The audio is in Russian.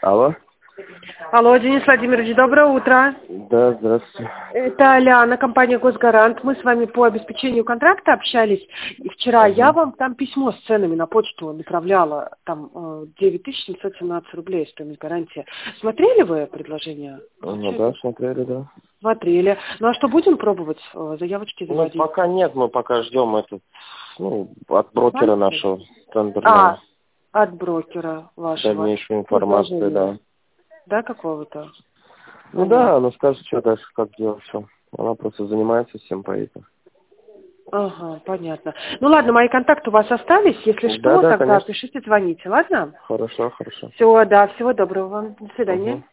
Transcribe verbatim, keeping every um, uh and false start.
Алло. Алло, Денис Владимирович, доброе утро. Да, здравствуйте. Это Аляна, компания «Госгарант». Мы с вами по обеспечению контракта общались. И вчера Угу. я вам там письмо с ценами на почту направляла. Там э, девять тысяч семьсот семнадцать рублей стоимость гарантии. Смотрели вы предложение? Ну да, смотрели, да. Смотрели. Ну а что, будем пробовать э, заявочки Ну, заводить? пока нет, мы пока ждем этот, ну, от брокера Банки? нашего тендерного. А, от брокера вашего. Дальнейшую информацию, да. Да, какого-то? Ну да, она скажет, что дальше, как делать все. Она просто занимается всем по этому. Ага, понятно. Ну ладно, мои контакты у вас остались. Если Да, что, да, тогда конечно. пишите, звоните, ладно? Хорошо, хорошо. Все, да, всего доброго вам. До свидания. Угу.